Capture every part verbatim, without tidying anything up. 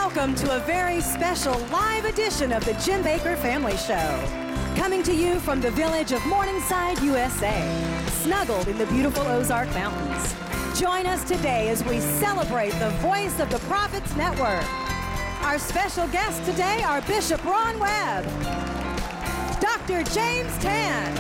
Welcome to a very special live edition of the Jim Bakker Family Show. Coming to you from the village of Morningside, U S A, snuggled in the beautiful Ozark Mountains. Join us today as we celebrate the Voice of the Prophets Network. Our special guests today are Bishop Ron Webb, Doctor James Tan,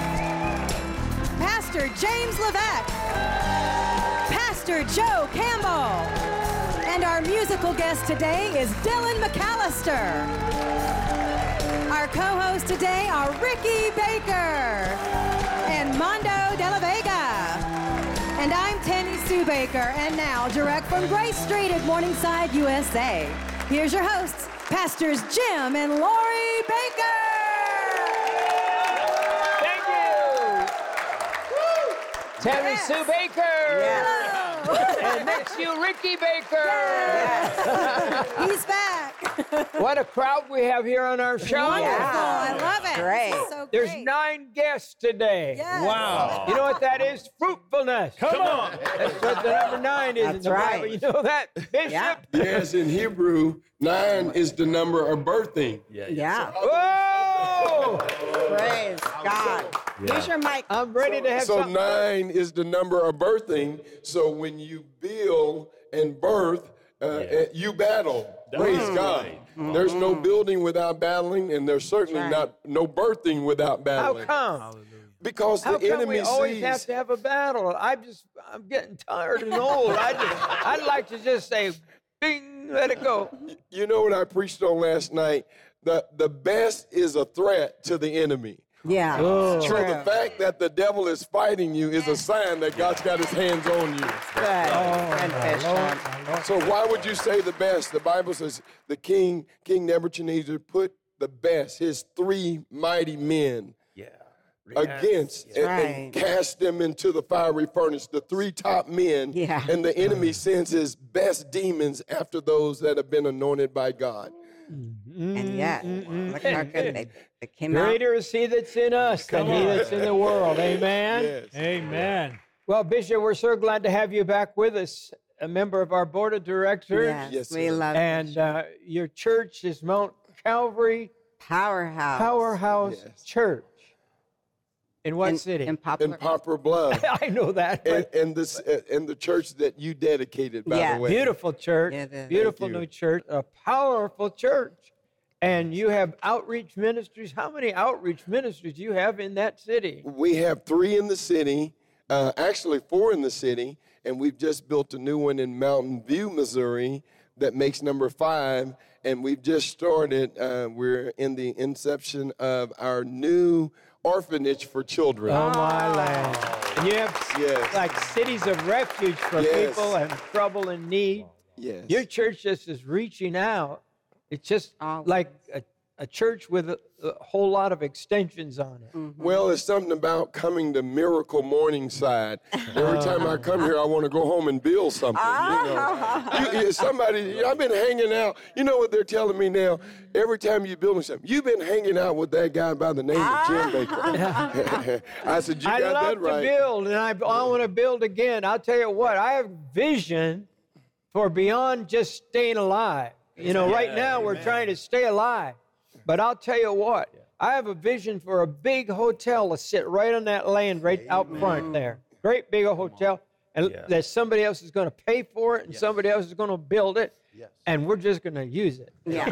Pastor James Levesque, Pastor Joe Campbell, and our musical guest today is Dylan McAllister. Our co-hosts today are Ricky Baker and Mondo De La Vega. And I'm Tammy Sue Baker, and now direct from Grace Street at Morningside, U S A, here's your hosts, Pastors Jim and Lori Baker. Thank you. Tammy Yes. Sue Baker. Yes. And next to you, Ricky Baker. Yes. He's back. What a crowd we have here on our show. Wonderful. Yeah. I love it. Great. This is so There's great. nine guests today. Yes. Wow. You know what that is? Fruitfulness. Come on. That's what the number nine is in That's the right. Bible. You know that, Bishop? Yeah. Yes, in Hebrew, nine is the number of birthing. Yeah. Whoa! Praise God. Use your mic. I'm ready to have So something. nine is the number of birthing. So when you build and birth, uh, uh, you battle. Praise God. There's no building without battling, and there's certainly Right. not no birthing without How battling. come? Because How the come enemy we always sees. have to have a battle? I'm just, I'm getting tired and old. I just, I'd like to just say, bing, let it go. You know what I preached on last night? The the best is a threat to the enemy. Yeah. Oh. So True. the fact that the devil is fighting you is a sign that God's got his hands on you. Good. Good fish, Sean. So why would you say the best? The Bible says the king, King Nebuchadnezzar, put the best, his three mighty men, against and, and right. cast them into the fiery furnace. The three top men, Yeah. and the enemy sends his best demons after those that have been anointed by God. And yet, look how good they, they came out. Greater is he that's in us than he that's in the world. Amen. Yes. Amen. Well, Bishop, we're so glad to have you back with us, a member of our board of directors. Yes, Yes, we sir. love And it. uh, your church is Mount Calvary Powerhouse. Powerhouse Yes. Church. In what in, city? In Poplar. And Poplar Bluff. I know that. and, But and this uh, and the church that you dedicated, by Yeah. the way. beautiful church. It is. Beautiful Thank you. new church. A powerful church. And you have outreach ministries. How many outreach ministries do you have in that city? We have three in the city, uh, actually four in the city, and we've just built a new one in Mountain View, Missouri, that makes number five. And we've just started. Uh, we're in the inception of our new orphanage for children. Oh, my land. And you have Yes. like cities of refuge for Yes. people and trouble and need. Yes. Your church just is reaching out. It's just Always. like a, a church with a, a whole lot of extensions on it. Well, it's something about coming to Miracle Morningside. Every time I come here, I want to go home and build something. You know, you, you- somebody. I've been hanging out. You know what they're telling me now? Every time you're building something, you've been hanging out with that guy by the name of Jim Baker. I said, you I got love that to right. build, and I, I want to build again. I'll tell you what, I have vision for beyond just staying alive. You know, right now we're trying to stay alive. But I'll tell you what, I have a vision for a big hotel to sit right on that land right out front there. Great big hotel. And that somebody else is going to pay for it, and somebody else is going to build it. And we're just going to use it. Yeah.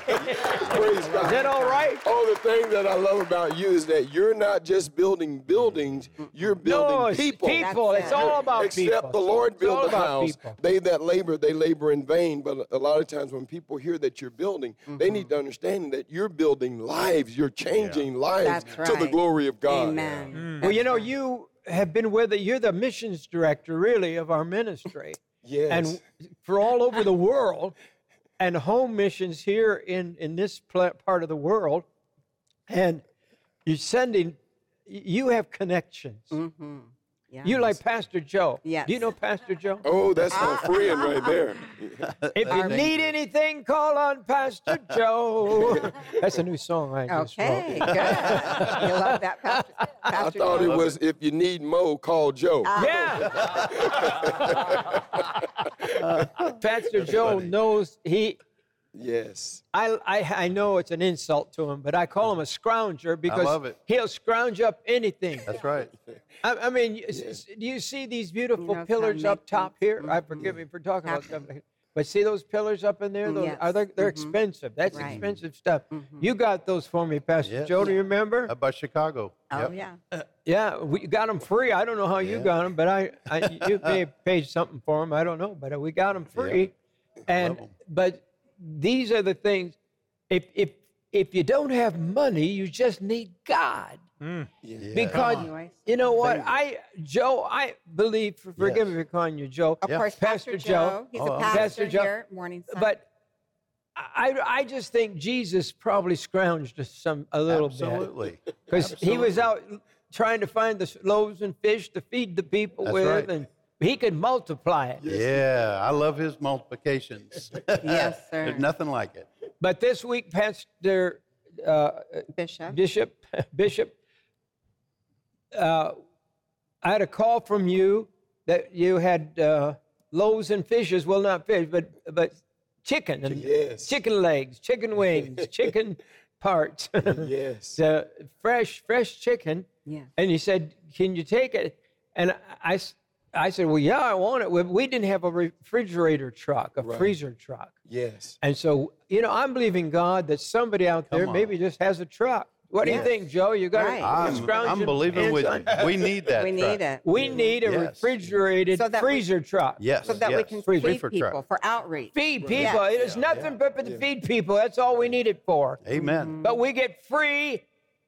Praise God. Is that all right? Oh, the thing that I love about you is that you're not just building buildings, you're building No, it's people. people. That's It's it. all about Except people. the Lord It's all built the about house. people. They that labor, they labor in vain. But a lot of times when people hear that you're building, they need to understand that you're building lives. You're changing lives That's to the right. glory of God. Amen. Well, you know, you have been with it. You're the missions director, really, of our ministry. Yes. And for all over the world, and home missions here in, in this pl- part of the world. And you're sending, you have connections. Mm-hmm. Yeah. You like Pastor Joe. Yes. Do you know Pastor Joe? Oh, that's my friend right there. If you need anything, call on Pastor Joe. That's a new song I just wrote. Okay, good. You love that, Pastor. I Pastor thought Joe. it was if you need Mo, call Joe. Yeah. Pastor Joe knows he Yes. I, I I know it's an insult to him, but I call him a scrounger because love it. he'll scrounge up anything. That's right. I, I mean, s- s- do you see these beautiful knows how to pillars make up top things. here? I forgive me for talking about stuff, like- but see those pillars up in there? Those, Yes. are they, they're Mhm. expensive. That's Right. expensive stuff. You got those for me, Pastor Yes. Joe. Do you remember? How about Chicago? Oh, Yep. yeah. Yeah, we got them free. I don't know how you Yeah. got them, but I, I you may have paid something for them. I don't know, but we got them free. And 'em. but these are the things. If if if you don't have money, you just need God. Yeah. Because Anyways. you know what, I Joe, I believe. Forgive Yes. me for calling you Joe, Of Yeah. course, Pastor Pastor, Joe. Joe. He's Oh, a I'm- pastor, Pastor Joe. here, Morningside. but I I just think Jesus probably scrounged us some a little bit Absolutely. because he was out trying to find the loaves and fish to feed the people That's with, right. and he could multiply it. Yeah, I love his multiplications. Yes, sir. There's nothing like it. But this week, Pastor uh, Bishop. Bishop, Bishop, uh, I had a call from you that you had uh, loaves and fishes. Well, not fish, but but chicken and Yes. chicken legs, chicken wings, chicken parts. Yes. uh, fresh, fresh chicken. Yeah. And he said, "Can you take it?" And I, I, I said, "Well, yeah, I want it." We, we didn't have a refrigerator truck, a Right. freezer truck. Yes. And so, you know, I'm believing God that somebody out there on. maybe just has a truck. What do you Yes. think, Joe? You got Right. to I'm, scrounge I'm your believing hands with on- you. We need that. We truck. need it. We need a Yes. refrigerated So that we- freezer truck. Yes. So that yes. we can Freezer feed for people truck. for outreach. Feed people. Yes. It is nothing but to feed people. That's all we need it for. Amen. But we get free,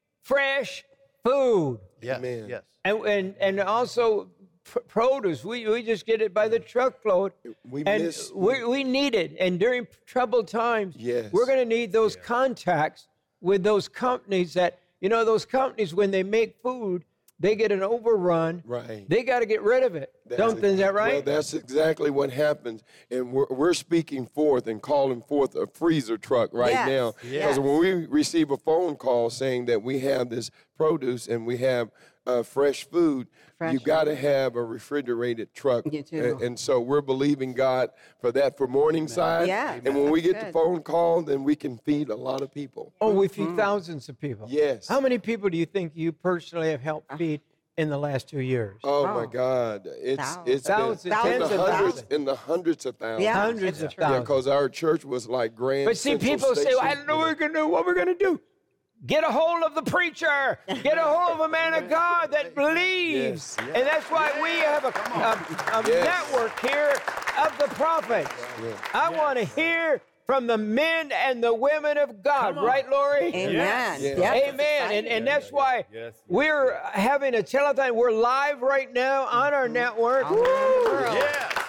fresh food. Yes. Amen. Yes. And, and, and also pr- produce. We, we just get it by the truckload. We and miss- we, we need it. And during troubled times, Yes. we're going to need those contacts with those companies that, you know, those companies, when they make food, they get an overrun. Right. They got to get rid of it. That's Don't, ex- is that right? Well, that's exactly what happens. And we're, we're speaking forth and calling forth a freezer truck right Yes, now. yes. Because when we receive a phone call saying that we have this produce and we have uh, fresh food, Fresh you got to have a refrigerated truck. You do. And, and so we're believing God for that for Morningside. Yes, And when we that's get the good. phone call, then we can feed a lot of people. Oh, we feed thousands of people. Yes. How many people do you think you personally have helped feed in the last two years? Oh, Oh. my God. It's Thousands. it's been Thousands, in tens the of hundreds thousands. in the hundreds of thousands. Yeah. Hundreds it's of true. Yeah, thousands. because our church was like Grand But see, Central people say, Station, well, I don't know you what we're going to do. What we're going to do? Get a hold of the preacher. Get a hold of a man of God that believes. Yes. And that's why we have a, a, a Yes. network here of the prophets. I want to hear from the men and the women of God. Right, Lori? Amen. Yes. Yep, Yes. it's Amen. And, exciting. and that's why we're having a telethon. We're live right now on our network. All around the world.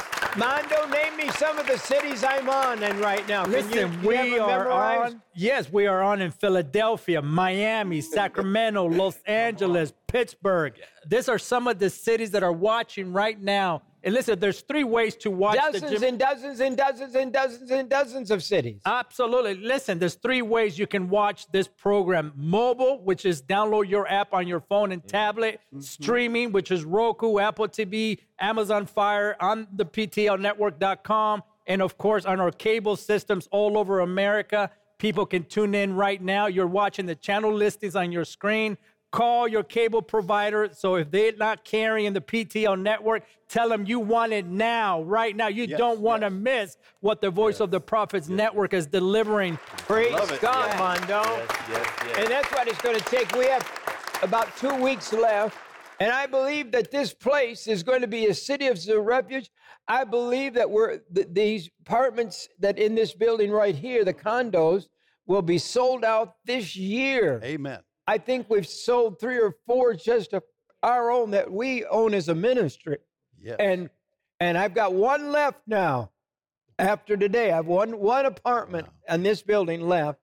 Mondo, name me some of the cities I'm on and right now. Can Listen, you, you we have them are memorized? on. Yes, we are on in Philadelphia, Miami, Sacramento, Los Angeles, Pittsburgh. These are some of the cities that are watching right now. And listen, there's three ways to watch the Dozens gym. and dozens and dozens and dozens and dozens of cities. Absolutely. Listen, there's three ways you can watch this program. Mobile, which is download your app on your phone and tablet. Streaming, which is Roku, Apple T V, Amazon Fire, on the P T L network dot com. And of course, on our cable systems all over America. People can tune in right now. You're watching the channel listings on your screen. Call your cable provider. So if they're not carrying the P T L network, tell them you want it now, right now. You Yes, don't want to yes. miss what the Voice of the Prophets network is delivering. Praise Love it. God, Yes. Mondo. Yes, yes, yes. And that's what it's going to take. We have about two weeks left. And I believe that this place is going to be a city of refuge. I believe that we're th- these apartments that in this building right here, the condos, will be sold out this year. Amen. I think we've sold three or four just of our own that we own as a ministry. Yes. And and I've got one left now. After today, I have one one apartment in this building left,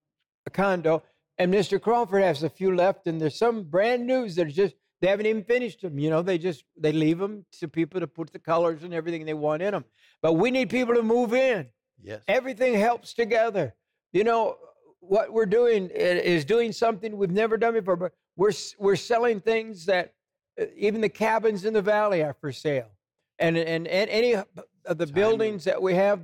a condo, and Mister Crawford has a few left, and there's some brand news that are just they haven't even finished them. You know, they just they leave them to people to put the colors and everything they want in them. But we need people to move in. Yes. Everything helps together. You know, what we're doing is doing something we've never done before, but we're we're selling things that uh, even the cabins in the valley are for sale. And and, and any of the buildings that we have that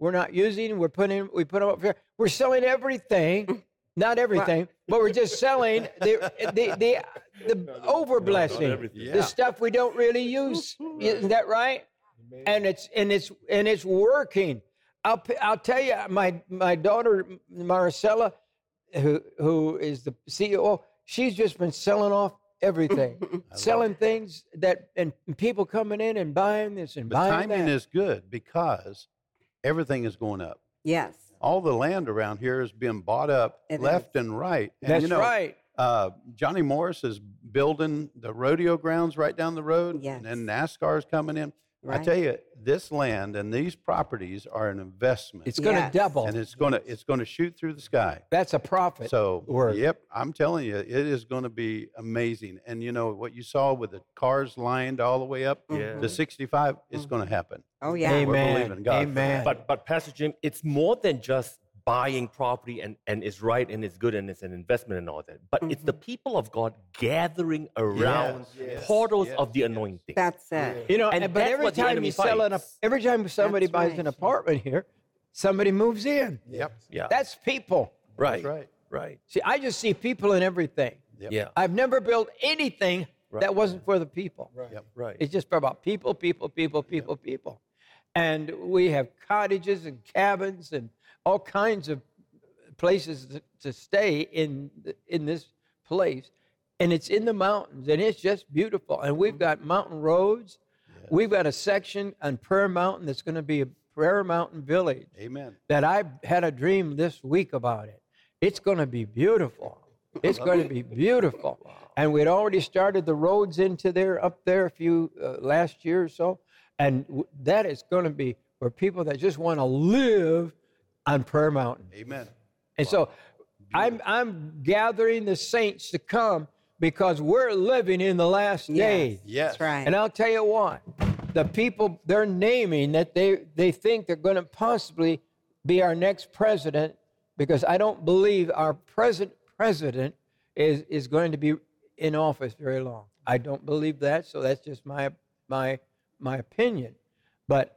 we're not using. We're putting. We put them up here. We're selling everything. Not everything, but we're just selling the the the, the over blessing, the stuff we don't really use. Isn't that right? And it's and it's and it's working. I'll I'll tell you, my my daughter Maricela, who who is the C E O, she's just been selling off everything, selling things that and people coming in and buying this and The buying timing that. is good because everything is going up. Yes. All the land around here is being bought up It left and right. And That's you know, right. Uh, Johnny Morris is building the rodeo grounds right down the road. Yes. And then NASCAR's coming in. I Right. tell you, this land and these properties are an investment. It's going to Yes. double. and it's going to it's going to shoot through the sky. That's a profit. So, word. yep, I'm telling you, it is going to be amazing. And you know what you saw with the cars lined all the way up Yeah. to sixty-five, it's going to happen. Oh, yeah. We're Amen. believing God for Amen. that. But but Pastor Jim, it's more than just buying property and, and it's right and it's good and it's an investment and all that. But it's the people of God gathering around yes, portals yes, of the yes. anointing. That's it. You know, And and, but that's every what the time enemy you sell an, fights. every time somebody That's buys right. an apartment here, somebody moves in. Yep, Yeah. That's people. right. that's right. Right. See, I just see people in everything. Yep. Yeah. I've never built anything that wasn't for the people. Yep. Right. It's just about people, people, people, people, people. And we have cottages and cabins and all kinds of places to, to stay in th- in this place. And it's in the mountains, and it's just beautiful. And we've got mountain roads. We've got a section on Prayer Mountain that's going to be a Prayer Mountain village Amen. that I had a dream this week about it. It's going to be beautiful. It's going to be beautiful. And we'd already started the roads into there, up there a few, uh, last year or so. And w- that is going to be for people that just want to live on Prayer Mountain. Amen. And so I'm, I'm gathering the saints to come because we're living in the last Yes. days. Yes. That's right. And I'll tell you what, the people they're naming that they, they think they're going to possibly be our next president, because I don't believe our present president is, is going to be in office very long. I don't believe that, so that's just my my my opinion. But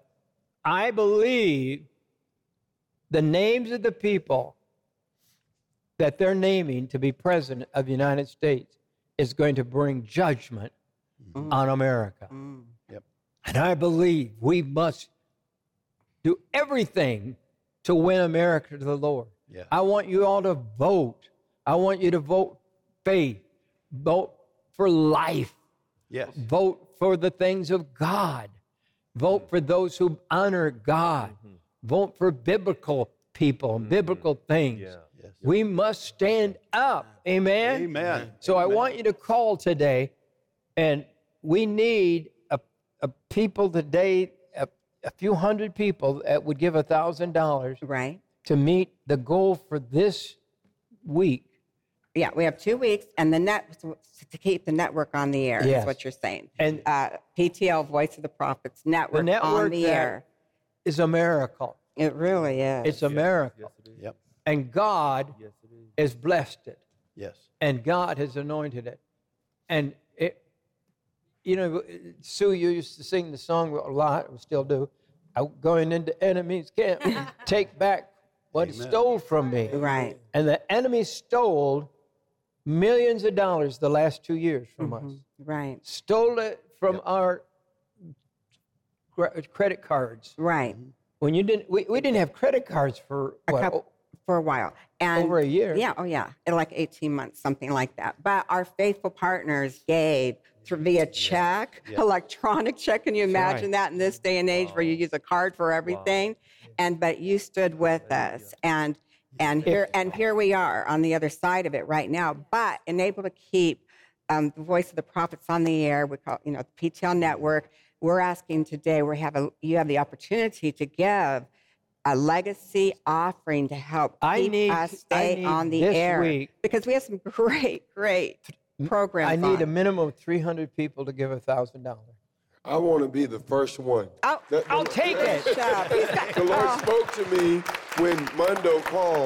I believe the names of the people that they're naming to be president of the United States is going to bring judgment on America. Yep. And I believe we must do everything to win America to the Lord. Yeah. I want you all to vote. I want you to vote faith, vote for life, Yes. vote for the things of God, vote for those who honor God, vote for biblical people, biblical things. Yeah. Yes. We must stand up. Amen? Amen. So I want you to call today, and we need a, a people today, a, a few hundred people that would give a thousand dollars Right. to meet the goal for this week. Yeah, we have two weeks, and the net to keep the network on the air Yes. is what you're saying. And- uh, P T L, Voice of the Prophets network, The network on the that air. is a miracle. It really is. It's a miracle. Yep. And God has blessed it, Yes. and God has anointed it. And it, you know, Sue, you used to sing the song a lot, we still do. I'm going into enemy's camp, take back what he Amen. stole from me. Right. And the enemy stole millions of dollars the last two years from us. Right. Stole it from our cre- credit cards. Right. When you didn't, we, we didn't have credit cards for A what, couple, for a while. And over a year. Yeah, oh yeah, in like eighteen months, something like that. But our faithful partners gave through via check, electronic check. Can you imagine that in this day and age where you use a card for everything? And but you stood with us, and and here and here we are on the other side of it right now. But and able to keep um, the Voice of the Prophets on the air. We call you know the P T L network. We're asking today. We have a you have the opportunity to give a legacy offering to help I keep need- us I stay need on the this air week- because we have some great, great programs. I need on. a minimum of three hundred people to give a thousand dollars. I want to be the first one. Oh, That- I'll take it. Shut up. He's got- The Lord spoke to me when Mundo called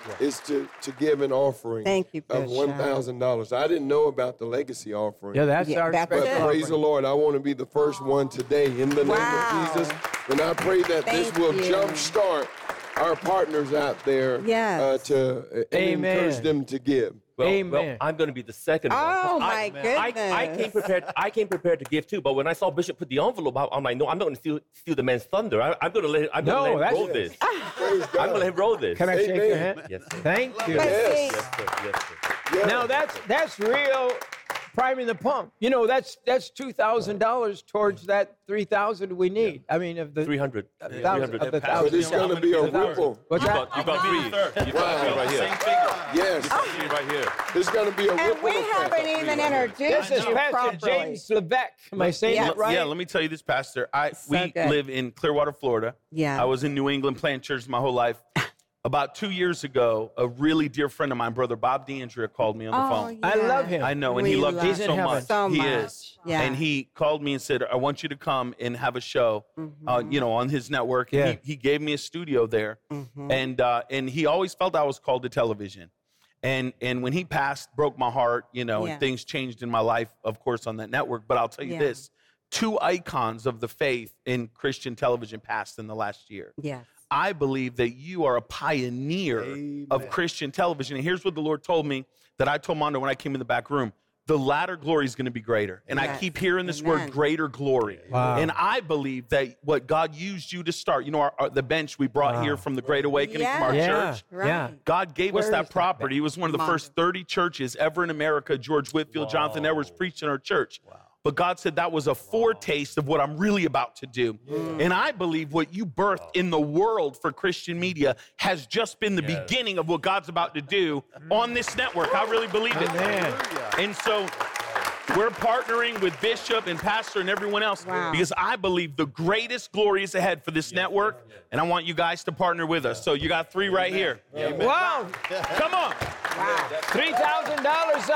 is to, to give an offering Thank you, of Bishop. one thousand dollars. I didn't know about the legacy offering. Yeah, that's Yeah, our that's special it. But praise the offering. Lord, I want to be the first one today in the name Wow. of Jesus. And I pray that this Thank will you. jumpstart our partners out there Yes. uh, to uh, and Amen. encourage them to give. Well, Amen. well, I'm going to be the second one. Oh, I, my I, I goodness. came prepared. I came prepared to give too. But when I saw Bishop put the envelope out, I'm like, no, I'm not going to steal, steal the man's thunder. I, I'm going to let. I'm No, going to let him that's- roll this. Praise I'm God. going to let him roll this. Can I shake your Amen. hand? Yes, sir. Thank you. But Yes. see, Yes, sir. Yes, sir. Yeah. Now that's that's real priming the pump. You know, that's that's two thousand dollars towards that three thousand we need. I mean, of the Three hundred. a Three thousand, hundred. of the But thousand. it's going to be a ripple. What's You that? got, you got three. You got Wow. three right here. Same figure. Yes, Three right here. it's going to be a and ripple we effect. haven't even This introduced is you Pastor properly. James Levesque. Am I saying Yes. that right? Yeah, let me tell you this, Pastor. I we good. live in Clearwater, Florida. Yeah. I was in New England planting churches my whole life. About two years ago, a really dear friend of mine, Brother Bob D'Andrea, called me on the Oh, phone. I yeah. love him. I know, and We he loved love you He's in so heaven. much. So he much. is. Yeah. And he called me and said, I want you to come and have a show, Mm-hmm. uh, you know, on his network. And Yeah. he, he gave me a studio there. Mm-hmm. And uh, and he always felt I was called to television. And and when he passed, broke my heart, you know, Yeah. and things changed in my life, of course, on that network. But I'll tell you Yeah. this, two icons of the faith in Christian television passed in the last year. Yes. I believe that you are a pioneer of Christian television. And here's what the Lord told me that I told Mondo when I came in the back room. The latter glory is going to be greater. And I Yes. keep hearing this Amen. word, greater glory. Wow. And I believe that what God used you to start, you know, our, our, the bench we brought here from the Great Awakening from our Yes. Yeah. church. Right. Yeah. God gave Where us is that that property. It was one of the Mondo. first thirty churches ever in America. George Whitfield, Jonathan Edwards preached in our church. But God said that was a foretaste of what I'm really about to do. And I believe what you birthed in the world for Christian media has just been the beginning of what God's about to do on this network. I really believe it. Amen. And so we're partnering with Bishop and Pastor and everyone else Wow. because I believe the greatest glory is ahead for this network. And I want you guys to partner with us. So you got three right here. Wow. Come on. Wow. three thousand dollars.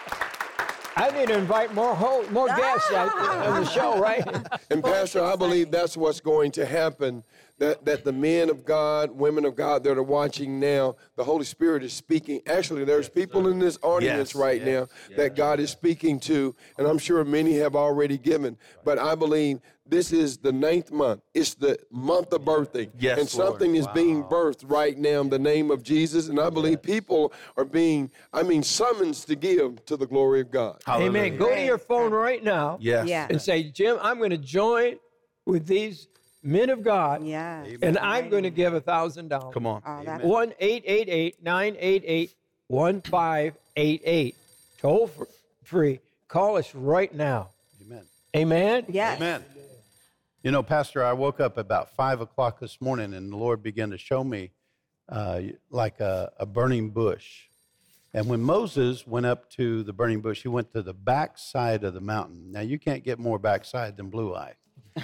I need to invite more ho- more guests out on the show, right? And Pastor, I believe that's what's going to happen. That, that the men of God, women of God that are watching now, the Holy Spirit is speaking. Actually, there's people in this audience Yes. right now that God is speaking to, and I'm sure many have already given. But I believe this is the ninth month. It's the month of birthing. Yes, and something Lord. is being birthed right now in the name of Jesus. And I believe people are being, I mean, summoned to give to the glory of God. Amen. Go to your phone right now Yes. Yeah. and say, Jim, I'm going to join with these men of God, Yes. and I'm going to give a thousand dollars. Come on. Oh, that's One eight eight eight nine eight eight one five eight eight. Toll fr- free. Call us right now. Amen. Amen. yes. Amen. You know, Pastor, I woke up about five o'clock this morning, and the Lord began to show me uh, like a, a burning bush. And when Moses went up to the burning bush, he went to the back side of the mountain. Now, you can't get more backside than Blue Eye.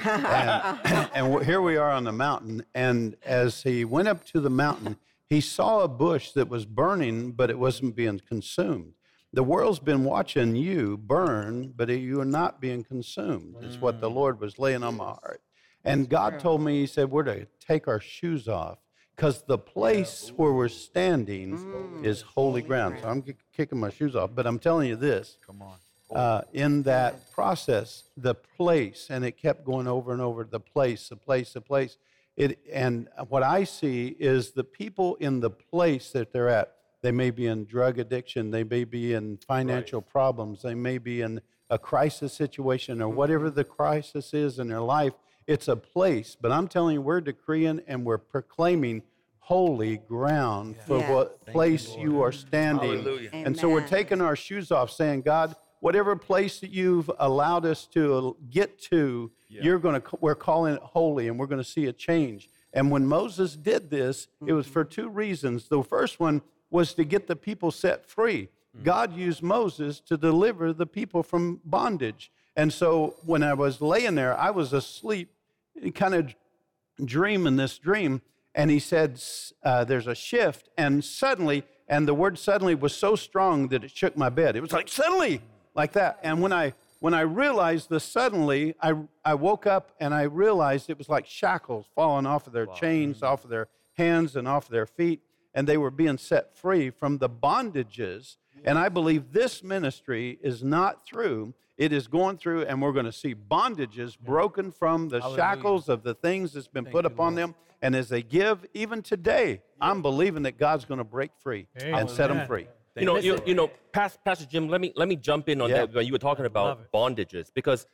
and and here we are on the mountain. And as he went up to the mountain, he saw a bush that was burning, but it wasn't being consumed. The world's been watching you burn, but you are not being consumed, is what the Lord was laying on my heart. And God told me, he said, we're to take our shoes off because the place where we're standing is holy ground. So I'm kicking my shoes off, but I'm telling you this. Come on. Uh, in that process, the place, and it kept going over and over, the place, the place, the place. It, and what I see is the people in the place that they're at, they may be in drug addiction, they may be in financial right. problems, they may be in a crisis situation or whatever the crisis is in their life. It's a place, but I'm telling you, we're decreeing and we're proclaiming holy ground for Yes. what place you, you are standing. Hallelujah. And so we're Amen. taking our shoes off saying, God, whatever place that you've allowed us to get to, yeah. you're going to, we're calling it holy, and we're going to see a change. And when Moses did this, mm-hmm. it was for two reasons. The first one was to get the people set free. Mm-hmm. God used Moses to deliver the people from bondage. And so when I was laying there, I was asleep, kind of dreaming this dream, and he said, uh, there's a shift, and suddenly, and the word suddenly was so strong that it shook my bed. It was like, suddenly! Like that. And when I when I realized the suddenly, I I woke up and I realized it was like shackles falling off of their wow. chains, off of their hands and off of their feet. and they were being set free from the bondages. And I believe this ministry is not through. It is going through, and we're going to see bondages broken from the Hallelujah. shackles of the things that's been put upon them. And as they give, even today, I'm believing that God's going to break free and set them Amen. free. You know, you, you know, Pastor, Pastor Jim, let me let me jump in on Yeah. that when you were talking about bondages, because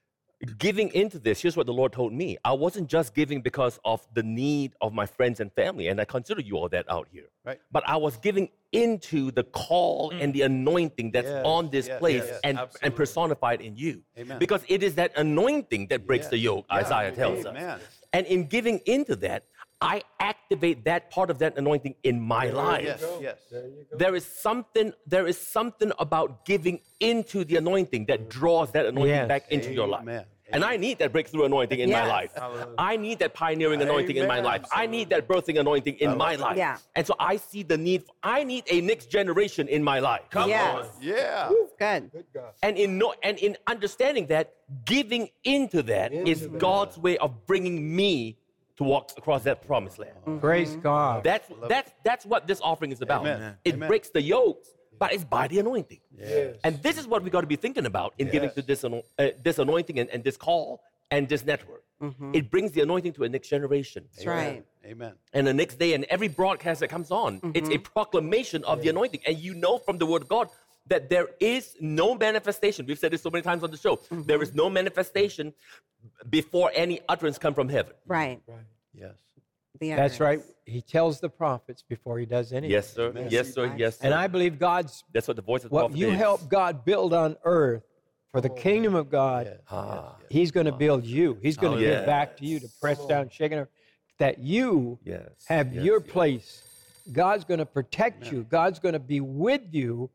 giving into this, here's what the Lord told me. I wasn't just giving because of the need of my friends and family, and I consider you all that out here. Right. But I was giving into the call and the anointing that's Yes, on this yes, place yes, and, and personified in you. Amen. Because it is that anointing that breaks Yes. the yoke, Yeah. Isaiah tells Amen. us. And in giving into that, I activate that part of that anointing in my life. Yes, yes. There is something, there is something about giving into the anointing that draws that anointing Yes. back into your life. Amen. And I need that breakthrough anointing in my Yes. life. I need that pioneering anointing in my Amen. life. I need that birthing anointing in my life. Yeah. And so I see the need, I need a next generation in my life. Yes. Yeah. Good. And in no, and in understanding that, giving into that is God's way of bringing me to walk across that promised land. Praise God. That's that's that's what this offering is about. Amen. It Amen. breaks the yokes, but it's by the anointing. And this is what we got to be thinking about in giving to this, ano- uh, this anointing and, and this call and this network. It brings the anointing to a next generation. That's right. Amen. And the next day, and every broadcast that comes on, it's a proclamation of the anointing. And you know from the Word of God that there is no manifestation. We've said this so many times on the show. There is no manifestation before any utterance come from heaven. Right. Yes. The That's utterance. right. He tells the prophets before he does anything. Yes, sir. Yes, sir. Yes, sir. And I believe God's That's what the voice of the what prophet you is. help God build on earth for the kingdom of God. Ah, He's going to build you. He's going to Oh, give back to you to press down, shaking her, that you yes. have yes, your yes. place. God's going to protect you. God's going to be with you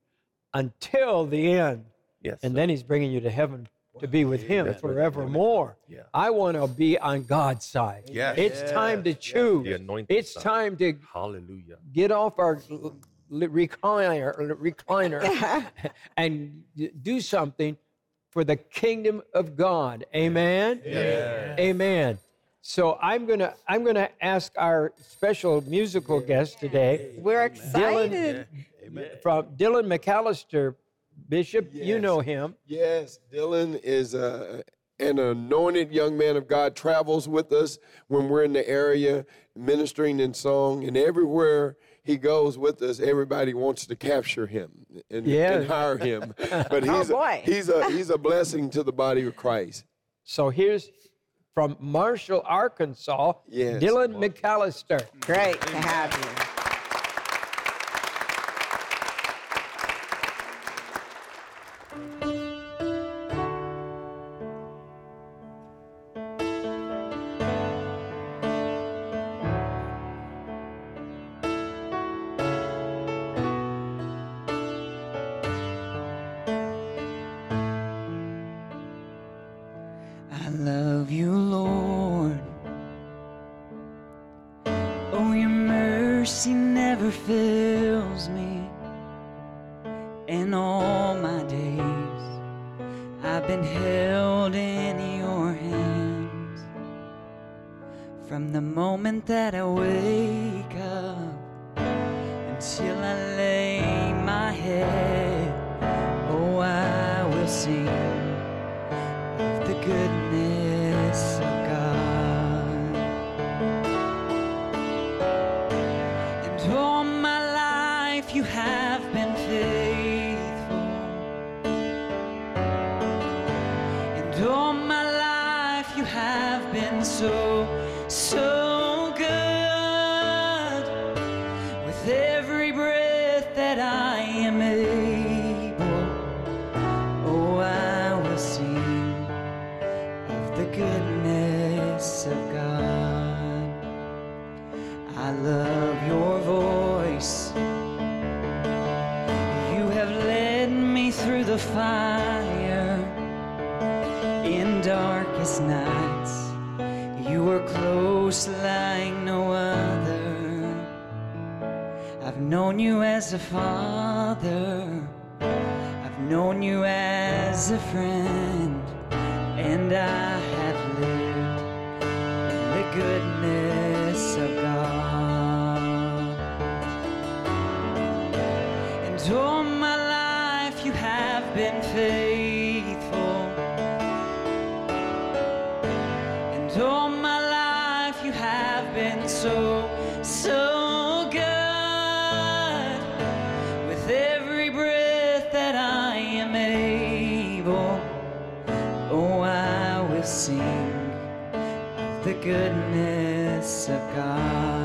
until the end. Yes, And sir. then he's bringing you to heaven to be with him forevermore. Yeah. I want to be on God's side. Yes. It's time to choose. The anointed It's side. time to Hallelujah. get off our l- l- recliner, recliner and do something for the kingdom of God. Amen. Amen. So I'm gonna I'm gonna ask our special musical guest today, We're excited. from Dylan McAllister, Bishop. You Yes. know him. Yes, Dylan is uh, an anointed young man of God, travels with us when we're in the area ministering in song, and everywhere he goes with us, everybody wants to capture him and, Yeah. and hire him. But he's, Oh, boy. A, he's, a, he's a blessing to the body of Christ. So here's from Marshall, Arkansas, Yes. Dylan McAllister. Great to have you. I love you, Lord. Oh, your mercy never fails me. In all my days, I've been held in your hands. From the moment that I wake up until I lay my head, oh, I will sing of the goodness of God. And all my life you have been faithful. And all my life you have been so, so good. With every breath that I am able, oh, I will sing of the goodness of God. I love your voice. You have led me through the fire in darkest nights. You were close like no other. I've known you as a father. I've known you as a friend, and I have lived in the goodness of God. have been faithful. And all my life you have been so, so good. With every breath that I am able, oh, I will sing of the goodness of God.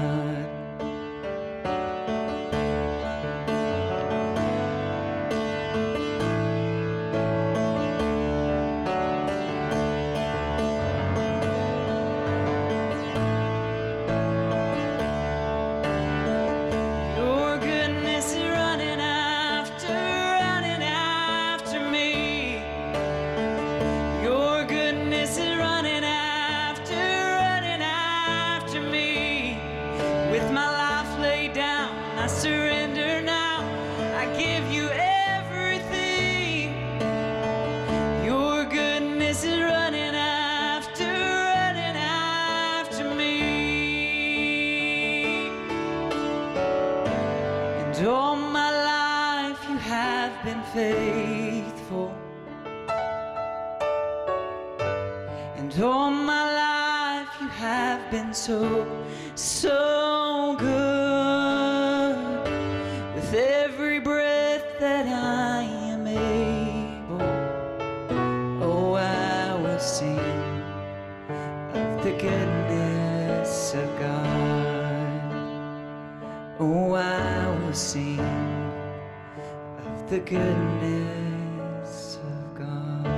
Your goodness is running after, running after me. Your goodness is running after, running after me. With my life laid down, I surrender now. I give you everything. Your goodness is running after, running after me. And all my life you have been faithful. And all my life you have been so, so good. With every breath that I am able, oh, I will sing of the goodness of God. Oh, I will sing of the goodness of God.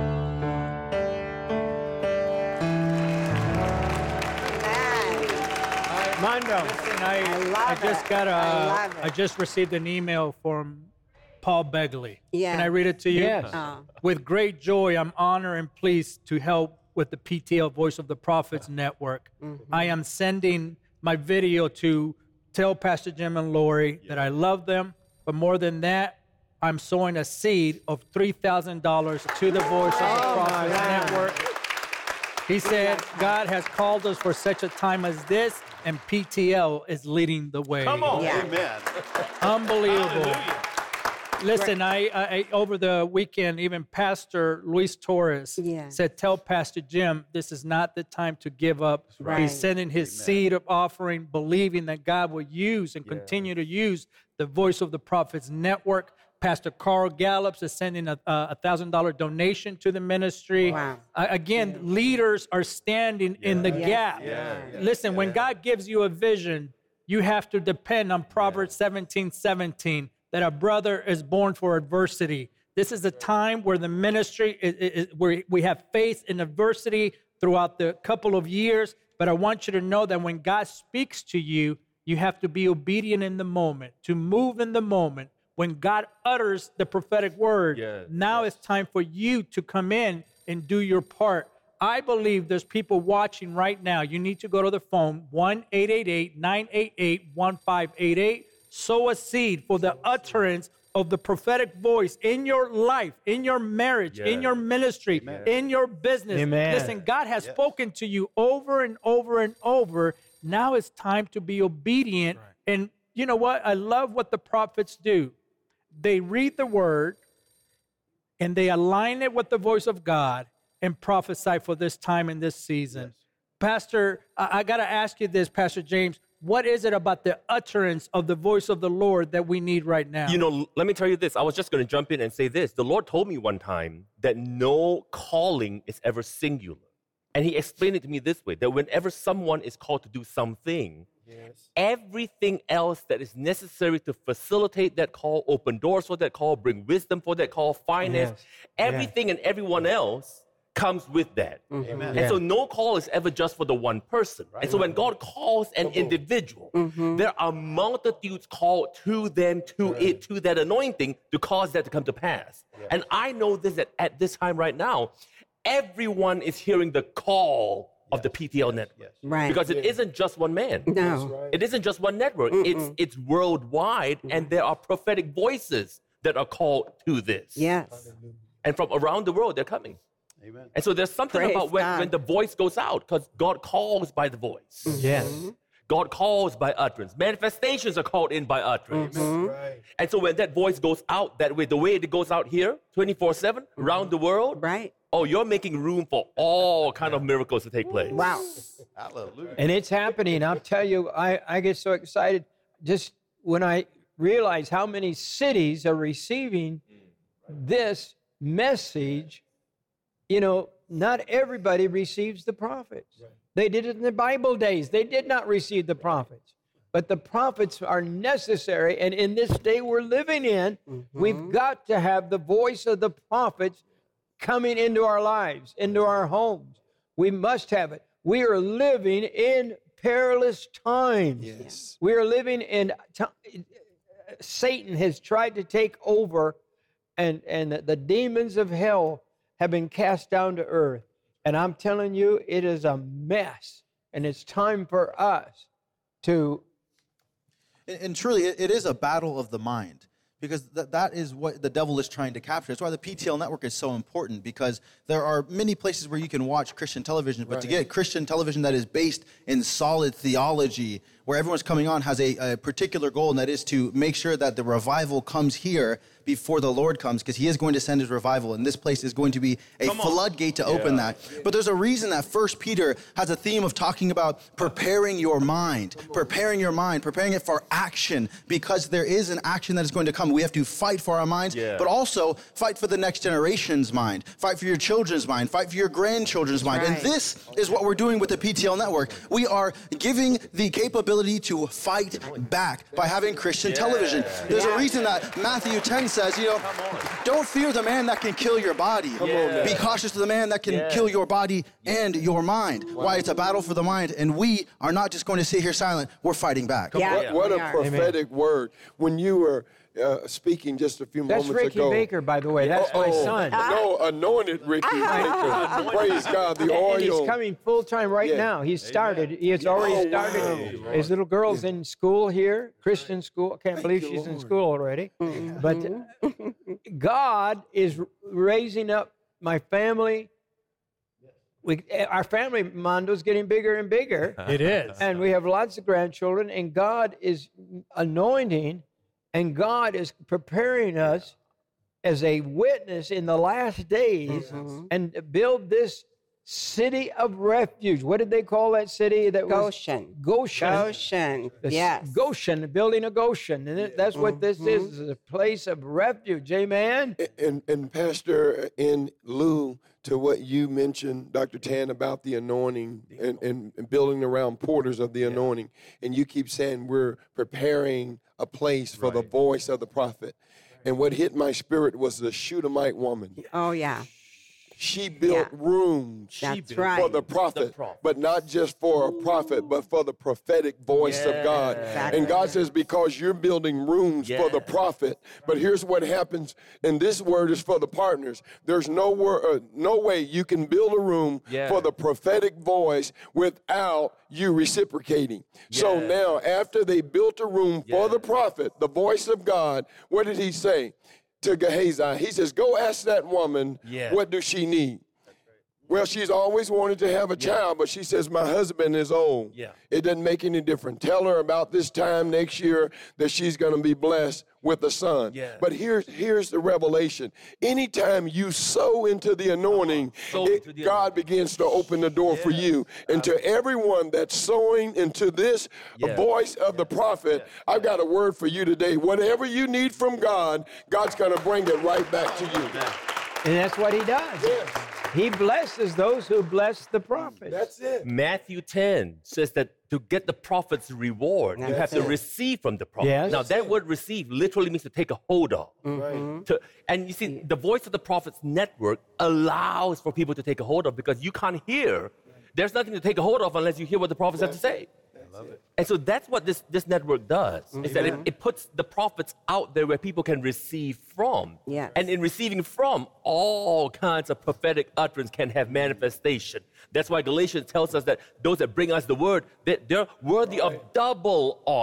Mondo. And I, I love I just it. got a, I love it. I just received an email from Paul Begley. Yeah. Can I read it to you? Yes. Oh. With great joy, I'm honored and pleased to help with the P T L Voice of the Prophets Network. Mm-hmm. I am sending my video to tell Pastor Jim and Lori that I love them, but more than that, I'm sowing a seed of three thousand dollars to the Voice of the Prophets Network. He said, God has called us for such a time as this, and P T L is leading the way. Come on. Yeah. Amen. Unbelievable. Listen, I, I, I over the weekend, even Pastor Luis Torres Yeah. said, tell Pastor Jim, this is not the time to give up. Right. He's sending his seed of offering, believing that God will use and continue to use the Voice of the Prophets Network. Pastor Carl Gallups is sending a a thousand dollar donation to the ministry. Wow. Uh, again, leaders are standing in the gap. Listen, when God gives you a vision, you have to depend on Proverbs seventeen seventeen, that a brother is born for adversity. This is a time where the ministry is, is, where we have faith in adversity throughout the couple of years. But I want you to know that when God speaks to you, you have to be obedient in the moment, to move in the moment. When God utters the prophetic word, Yes, now it's time for you to come in and do your part. I believe there's people watching right now. You need to go to the phone, one eight eight eight, nine eight eight, one five eight eight. Sow a seed for the utterance of the prophetic voice in your life, in your marriage, in Yes. your ministry, in your business. Amen. Listen, God has spoken to you over and over and over. Now it's time to be obedient. And you know what? I love what the prophets do. They read the word and they align it with the voice of God and prophesy for this time and this season. Pastor, I, I got to ask you this, Pastor James. What is it about the utterance of the voice of the Lord that we need right now? You know, let me tell you this. I was just going to jump in and say this. The Lord told me one time that no calling is ever singular. And he explained it to me this way, that whenever someone is called to do something, everything else that is necessary to facilitate that call, open doors for that call, bring wisdom for that call, finance, Yes. everything and everyone else comes with that. Amen. And so no call is ever just for the one person. And so when God calls an individual, there are multitudes called to them, to it, to that anointing to cause that to come to pass. And I know this that at this time right now, everyone is hearing the call of the P T L network. Right. Because it isn't just one man. No. It isn't just one network. It's it's worldwide, and there are prophetic voices that are called to this. Yes. And from around the world, they're coming. Amen. And so there's something Praise about when, God. when the voice goes out, because God calls by the voice. Yes. God calls by utterance. Manifestations are called in by utterance. Mm-hmm. Right. And so when that voice goes out that way, the way it goes out here, twenty-four seven, mm-hmm. around the world, Right. oh, you're making room for all kind of miracles to take place. Wow. Hallelujah. And it's happening. I'll tell you, I, I get so excited just when I realize how many cities are receiving this message. You know, not everybody receives the prophets. Right. They did it in the Bible days. They did not receive the prophets. But the prophets are necessary. And in this day we're living in, mm-hmm. we've got to have the voice of the prophets coming into our lives, into our homes. We must have it. We are living in perilous times. Yes. We are living in t- Satan has tried to take over, and, and the demons of hell have been cast down to earth. And I'm telling you, it is a mess. And it's time for us to... And, and truly, it, it is a battle of the mind. Because th- that is what the devil is trying to capture. That's why the P T L network is so important, because there are many places where you can watch Christian television, but right. to get Christian television that is based in solid theology, where everyone's coming on has a, a particular goal, and that is to make sure that the revival comes here before the Lord comes, because he is going to send his revival, and this place is going to be a floodgate to yeah. open that. But there's a reason that First Peter has a theme of talking about preparing your mind, preparing your mind, preparing it for action, because there is an action that is going to come. We have to fight for our minds, yeah. but also fight for the next generation's mind, fight for your children's mind, fight for your grandchildren's mind. Right. And this is what we're doing with the P T L network. We are giving the capability to fight back by having Christian yeah. television. There's yeah. a reason that Matthew ten says, you know, don't fear the man that can kill your body. Yeah. Be cautious of the man that can yeah. kill your body and your mind. Wow. Why? It's a battle for the mind, and we are not just going to sit here silent. We're fighting back. Yeah. What, what a are. prophetic Amen. Word. When you were uh, speaking just a few That's moments Ricky ago. Baker, by the way. That's oh, my son. No, anointed Ricky Baker. Praise God, the oil. And he's coming full time right Yeah. now. He's started. He has already Oh, started. wow. His little girl's in school here, Christian school. I can't Thank believe you, she's in Lord. school already. Mm-hmm. But God is raising up my family. We, our family, Mondo's getting bigger and bigger. It is. And we have lots of grandchildren, and God is anointing, and God is preparing us as a witness in the last days Mm-hmm. and build this city of refuge. What did they call that city? That was Goshen. Goshen. Goshen. The s- Yes. Goshen, building a Goshen. And it- that's what this is, is a place of refuge. Amen? And, and Pastor, in lieu to what you mentioned, Doctor Tan, about the anointing and, and, and building around porters of the anointing, and you keep saying we're preparing a place for the voice of the prophet. And what hit my spirit was the Shunammite woman. Oh, yeah. She built Yeah. rooms That's for right. the prophet, The prophet. but not just for a prophet, but for the prophetic voice of God. Exactly. And God says, because you're building rooms for the Yeah. prophet, but here's what happens, and this word is for the partners. There's no wor- uh, no way you can build a room Yeah. for the prophetic voice without you reciprocating. So Yeah. now, after they built a room for Yeah. the prophet, the voice of God, what did he say to Gehazi? He says, go ask that woman, Yeah. what does she need? Well, she's always wanted to have a child, but she says, my husband is old. Yeah. It doesn't make any difference. Tell her about this time next year that she's going to be blessed with a son. Yeah. But here's, here's the revelation. Anytime you sow into the anointing, Sow it- into the God begins to open the door for you. And to everyone that's sowing into this Yeah. voice of the prophet, I've got a word for you today. Whatever you need from God, God's going to bring it right back to you. And that's what he does. He blesses those who bless the prophet. That's it. Matthew ten says that to get the prophet's reward, you have to receive from the prophet. Yes. Now, that word receive literally means to take a hold of. Mm-hmm. To, and you see, the voice of the prophet's network allows for people to take a hold of, because you can't hear. There's nothing to take a hold of unless you hear what the prophets have to say. And so that's what this, this network does, is that it, it puts the prophets out there where people can receive from. Yes. And in receiving from, all kinds of prophetic utterance can have manifestation. That's why Galatians tells us that those that bring us the word, that they're worthy of double honor.